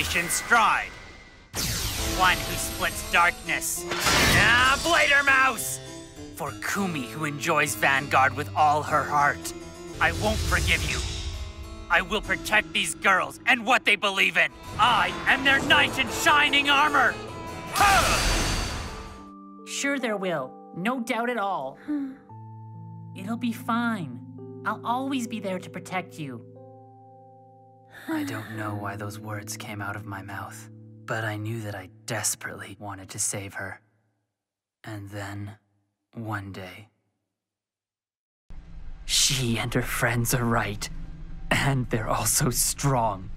magician's stride. One who splits darkness. Ah, Bladermouse! For Kumi, who enjoys Vanguard with all her heart. I won't forgive you. I will protect these girls and what they believe in. I am their knight in shining armor. Sure there will. No doubt at all. It'll be fine. I'll always be there to protect you. I don't know why those words came out of my mouth, but I knew that I desperately wanted to save her. And then, one day, she and her friends are right, and they're also strong.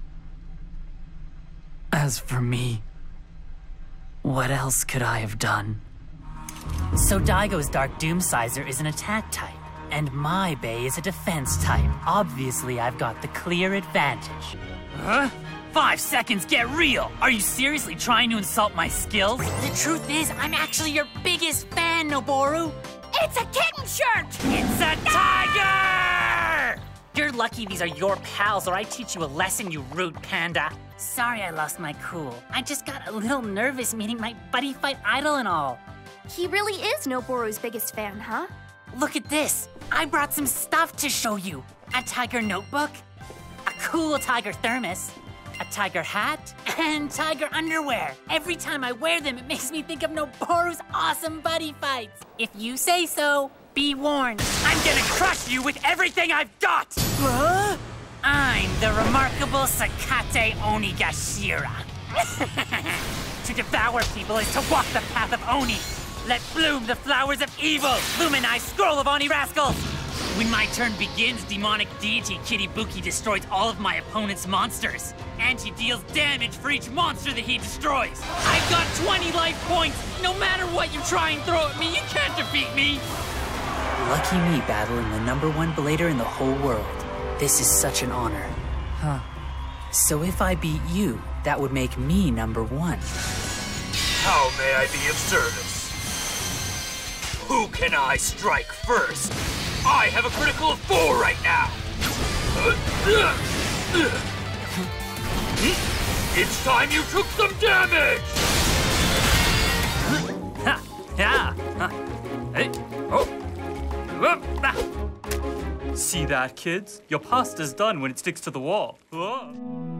As for me, what else could I have done? So Daigo's Dark Doomsizer is an attack type, and my Bay is a defense type. Obviously, I've got the clear advantage. Huh? 5 seconds, get real! Are you seriously trying to insult my skills? The truth is, I'm actually your biggest fan, Noboru. It's a kitten shirt! It's a tiger! You're lucky these are your pals, or I'd teach you a lesson, you rude panda. Sorry I lost my cool. I just got a little nervous meeting my buddy fight idol and all. He really is Noboru's biggest fan, huh? Look at this. I brought some stuff to show you. A tiger notebook, a cool tiger thermos, a tiger hat, and tiger underwear. Every time I wear them, it makes me think of Noboru's awesome buddy fights. If you say so, be warned. I'm gonna crush you with everything I've got! Huh? I'm the remarkable Sakate Onigashira. To devour people is to walk the path of Oni. Let bloom the flowers of evil. Luminize scroll of Oni rascals. When my turn begins, demonic deity Kiribuki destroys all of my opponent's monsters. And he deals damage for each monster that he destroys. I've got 20 life points. No matter what you try and throw at me, you can't defeat me. Lucky me battling the #1 blader in the whole world. This is such an honor. Huh. So if I beat you, that would make me #1. How may I be of service? Who can I strike first? I have a critical of 4 right now. It's time you took some damage! See that, kids? Your pasta's done when it sticks to the wall. Oh.